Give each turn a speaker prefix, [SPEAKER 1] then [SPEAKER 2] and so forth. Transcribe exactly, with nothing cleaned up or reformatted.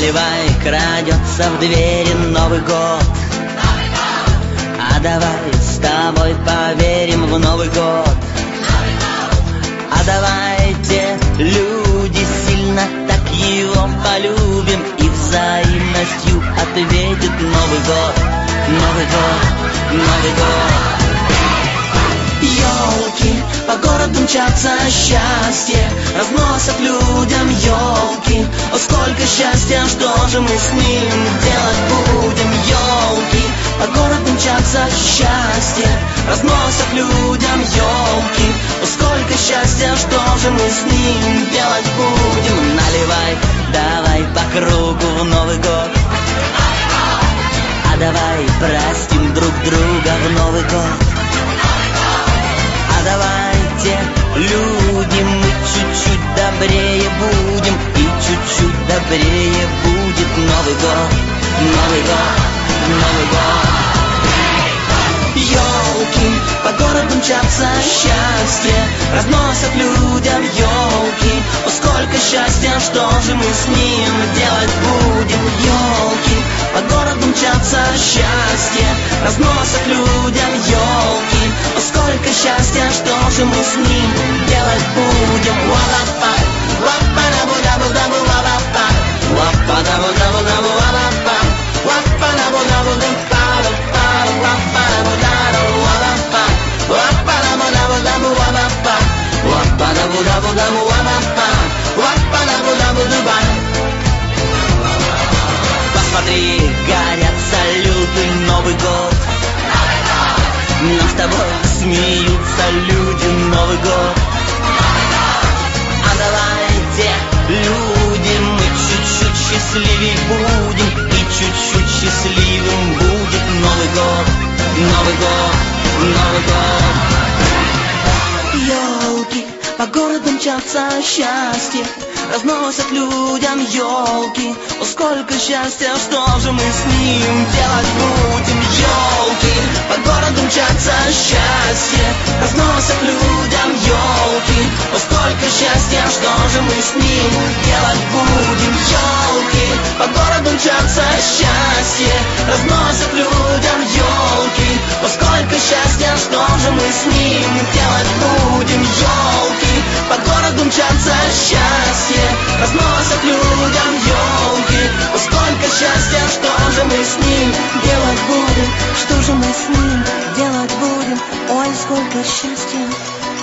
[SPEAKER 1] Наливай, крадется в двери Новый год. А давай с тобой поверим в Новый год. А давайте, люди, сильно так его полюбим и взаимностью ответит Новый год, Новый год, Новый год. Ёлки, по городу мчатся счастье, разносят людям ёлки. О, сколько счастья, что же мы с ним делать будем? Ёлки, по городу мчатся счастье, разносят людям ёлки. О, сколько счастья, что же мы с ним делать будем? Наливай, давай по кругу в Новый год. А давай простим друг друга в Новый год. А давайте, люди, мы чуть-чуть добрее будем, и чуть-чуть добрее будет Новый год, Новый год, Новый год. Ёлки, по городу мчатся счастье, разносят людям ёлки. О, сколько счастья, что же мы с ним делать будем? Ёлки, по городу мчатся счастье, разносят людям ёлки. О, сколько счастья, что же мы с ним делать будем? Ла-ла-па, ла-па-да-бу-да-бу-да-бу, ла-ла-па, ла-па-да-бу-да-бу-да-бу, ла-ла-па, ла-па-да-бу-да-бу-да-бу, посмотри, горят салюты, Новый год. Но с тобой смеются люди, Новый год. А давайте, люди, мы чуть-чуть счастливее будем, и чуть-чуть счастливым будет Новый год, Новый год, Новый год. Ёлки, по городу мчатся счастье, разносят людям ёлки. О, сколько счастья, что же мы с ним делать будем? Ёлки, по городу мчатся счастье, разносят людям ёлки. О, сколько счастья, что же мы с ним делать будем? Ёлки, по городу мчатся счастье, разносят людям ёлки. О, сколько счастья, что же мы с ним делать будем? Ёлки, по городу мчатся счастье, разносят людям ёлки. О, сколько счастья, что же мы с ним делать будем? Что же мы с ним делать будем? Ой, сколько счастья.